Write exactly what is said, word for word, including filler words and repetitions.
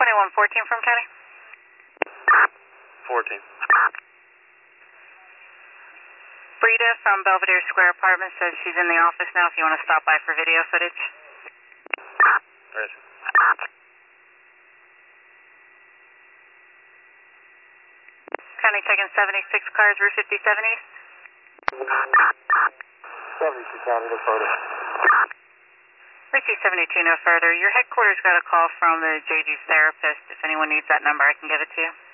twenty-one fourteen from County. fourteen. Brita from Belvedere Square Apartments says she's in the office now if you want to stop by for video footage. Yes. County taking seventy-six cars, Route fifty-seven East. seventy-two County, no further. Route two seventy-two, no further. Your headquarters got a call from the J G's therapist. If anyone needs that number, I can give it to you.